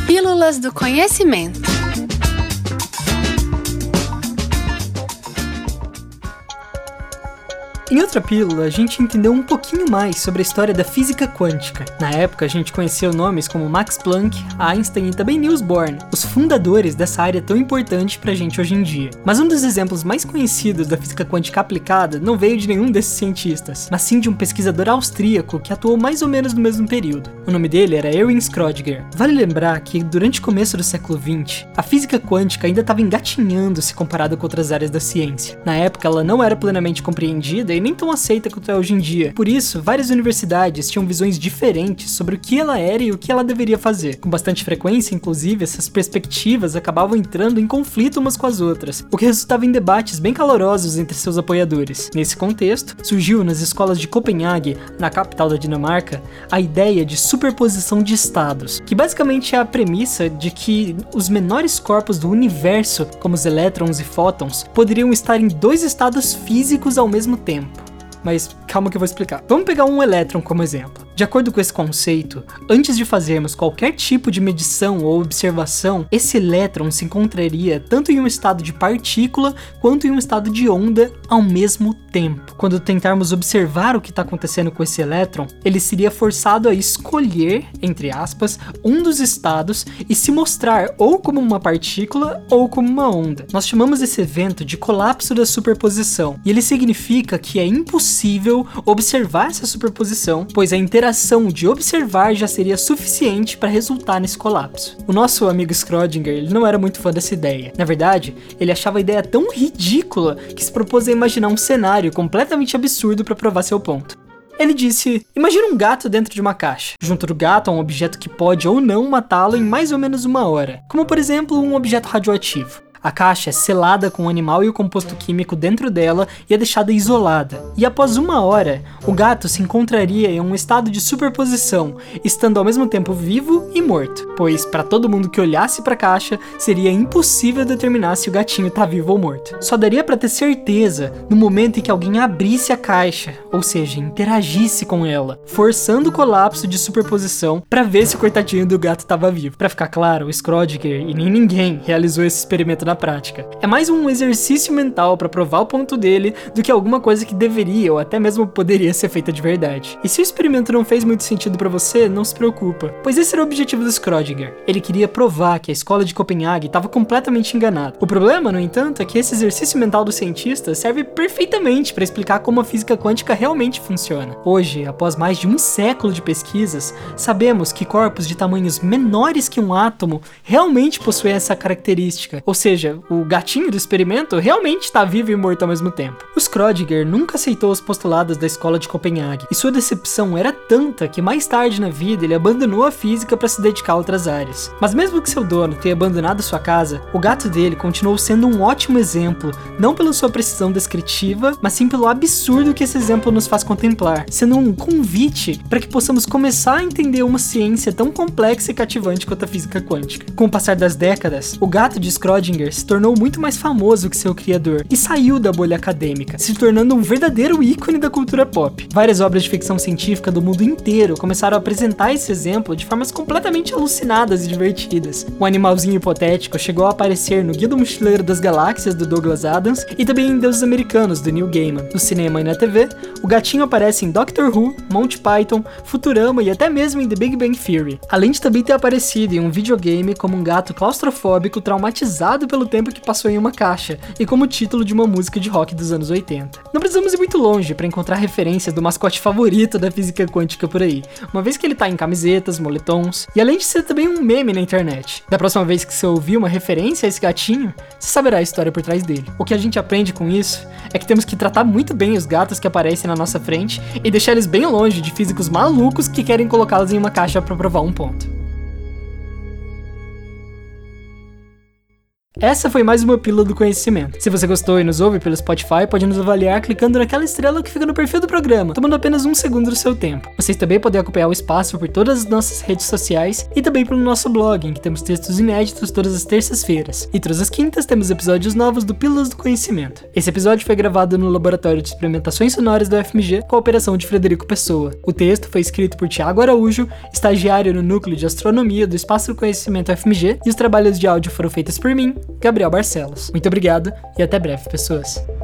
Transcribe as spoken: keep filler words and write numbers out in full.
Pílulas do Conhecimento. Em outra pílula, a gente entendeu um pouquinho mais sobre a história da física quântica. Na época, a gente conheceu nomes como Max Planck, Einstein e também Niels Bohr, os fundadores dessa área tão importante pra gente hoje em dia. Mas um dos exemplos mais conhecidos da física quântica aplicada não veio de nenhum desses cientistas, mas sim de um pesquisador austríaco que atuou mais ou menos no mesmo período. O nome dele era Erwin Schrödinger. Vale lembrar que, durante o começo do século vinte, a física quântica ainda estava engatinhando se comparada com outras áreas da ciência. Na época, ela não era plenamente compreendida e nem tão aceita quanto é hoje em dia. Por isso, várias universidades tinham visões diferentes sobre o que ela era e o que ela deveria fazer. Com bastante frequência, inclusive, essas perspectivas acabavam entrando em conflito umas com as outras, o que resultava em debates bem calorosos entre seus apoiadores. Nesse contexto, surgiu nas escolas de Copenhague, na capital da Dinamarca, a ideia de superposição de estados, que basicamente é a premissa de que os menores corpos do universo, como os elétrons e fótons, poderiam estar em dois estados físicos ao mesmo tempo. Mas calma que eu vou explicar. Vamos pegar um elétron como exemplo. De acordo com esse conceito, antes de fazermos qualquer tipo de medição ou observação, esse elétron se encontraria tanto em um estado de partícula quanto em um estado de onda ao mesmo tempo. Quando tentarmos observar o que está acontecendo com esse elétron, ele seria forçado a escolher, entre aspas, um dos estados e se mostrar ou como uma partícula ou como uma onda. Nós chamamos esse evento de colapso da superposição, e ele significa que é impossível observar essa superposição, pois a interação de observar já seria suficiente para resultar nesse colapso. O nosso amigo Schrödinger, ele não era muito fã dessa ideia. Na verdade, ele achava a ideia tão ridícula que se propôs a imaginar um cenário completamente absurdo para provar seu ponto. Ele disse: imagina um gato dentro de uma caixa. Junto do gato há um objeto que pode ou não matá-lo em mais ou menos uma hora, como por exemplo um objeto radioativo. A caixa é selada com o animal e o composto químico dentro dela e é deixada isolada. E após uma hora, o gato se encontraria em um estado de superposição, estando ao mesmo tempo vivo e morto. Pois, para todo mundo que olhasse para a caixa, seria impossível determinar se o gatinho está vivo ou morto. Só daria para ter certeza no momento em que alguém abrisse a caixa, ou seja, interagisse com ela, forçando o colapso de superposição para ver se o coitadinho do gato estava vivo. Para ficar claro, o Schrödinger e nem ninguém realizou esse experimento na prática. É mais um exercício mental para provar o ponto dele do que alguma coisa que deveria ou até mesmo poderia ser feita de verdade. E se o experimento não fez muito sentido para você, não se preocupa, pois esse era o objetivo do Schrödinger. Ele queria provar que a escola de Copenhague estava completamente enganada. O problema, no entanto, é que esse exercício mental do cientista serve perfeitamente para explicar como a física quântica realmente funciona. Hoje, após mais de um século de pesquisas, sabemos que corpos de tamanhos menores que um átomo realmente possuem essa característica, ou seja, o gatinho do experimento realmente está vivo e morto ao mesmo tempo. O Schrödinger nunca aceitou os postulados da escola de Copenhague, e sua decepção era tanta que mais tarde na vida ele abandonou a física para se dedicar a outras áreas. Mas mesmo que seu dono tenha abandonado sua casa, o gato dele continuou sendo um ótimo exemplo, não pela sua precisão descritiva, mas sim pelo absurdo que esse exemplo nos faz contemplar, sendo um convite para que possamos começar a entender uma ciência tão complexa e cativante quanto a física quântica. Com o passar das décadas, o gato de Schrödinger se tornou muito mais famoso que seu criador e saiu da bolha acadêmica, se tornando um verdadeiro ícone da cultura pop. Várias obras de ficção científica do mundo inteiro começaram a apresentar esse exemplo de formas completamente alucinadas e divertidas. Um animalzinho hipotético chegou a aparecer no Guia do Mochileiro das Galáxias do Douglas Adams e também em Deuses Americanos do Neil Gaiman. No cinema e na T V, o gatinho aparece em Doctor Who, Monty Python, Futurama e até mesmo em The Big Bang Theory, além de também ter aparecido em um videogame como um gato claustrofóbico traumatizado pelo tempo que passou em uma caixa, e como título de uma música de rock dos anos oitenta. Não precisamos ir muito longe para encontrar referências do mascote favorito da física quântica por aí, uma vez que ele tá em camisetas, moletons, e além de ser também um meme na internet. Da próxima vez que você ouvir uma referência a esse gatinho, você saberá a história por trás dele. O que a gente aprende com isso é que temos que tratar muito bem os gatos que aparecem na nossa frente e deixar eles bem longe de físicos malucos que querem colocá-los em uma caixa para provar um ponto. Essa foi mais uma Pílula do Conhecimento. Se você gostou e nos ouve pelo Spotify, pode nos avaliar clicando naquela estrela que fica no perfil do programa, tomando apenas um segundo do seu tempo. Vocês também podem acompanhar o Espaço por todas as nossas redes sociais e também pelo nosso blog, em que temos textos inéditos todas as terças-feiras. E todas as quintas temos episódios novos do Pílulas do Conhecimento. Esse episódio foi gravado no Laboratório de Experimentações Sonoras da U F M G, com a operação de Frederico Pessoa. O texto foi escrito por Tiago Araújo, estagiário no Núcleo de Astronomia do Espaço do Conhecimento U F M G, e os trabalhos de áudio foram feitos por mim, Gabriel Barcelos. Muito obrigado e até breve, pessoas.